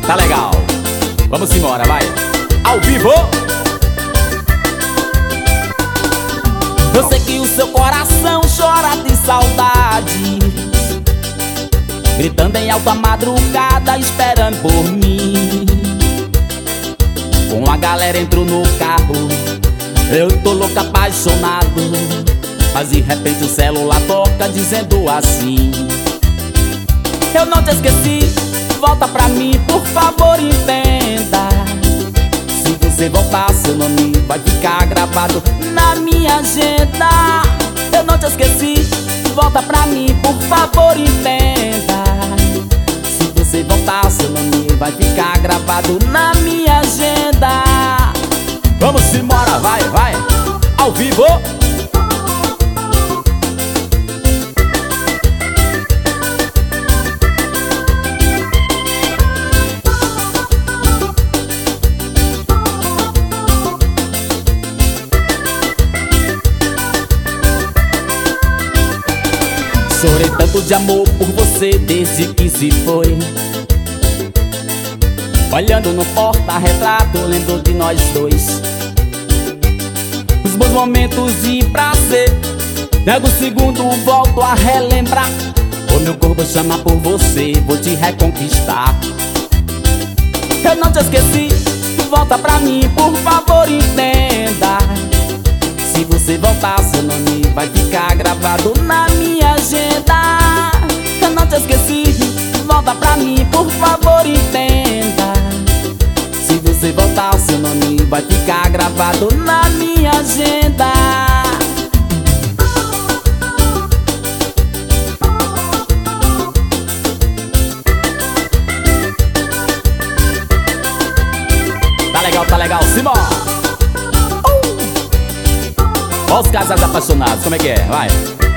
Tá legal. Vamos embora, vai. Ao vivo. Eu sei que o seu coração chora de saudade, gritando em alta madrugada, esperando por mim. Com a galera entro no carro, eu tô louco, apaixonado, mas de repente o celular toca dizendo assim: eu não te esqueci, volta pra mim, por favor, entenda. Se você voltar, seu nome vai ficar gravado na minha agenda. Eu não te esqueci, volta pra mim, por favor, entenda. Se você voltar, seu nome vai ficar gravado na minha agenda. Vamos embora, vai, vai, ao vivo. Chorei tanto de amor por você desde que se foi. Olhando no porta-retrato, lembro de nós dois. Os bons momentos de prazer, nego o segundo, volto a relembrar. O meu corpo chama por você, vou te reconquistar. Eu não te esqueci, volta pra mim, por favor, entenda. Se você voltar, seu nome vai ficar gravado na minha agenda. Eu não te esqueci, volta pra mim, por favor, entenda. Se você voltar, seu nome vai ficar gravado na minha agenda. Tá legal, Simão. Olha os casais apaixonados, como é que é? Vai.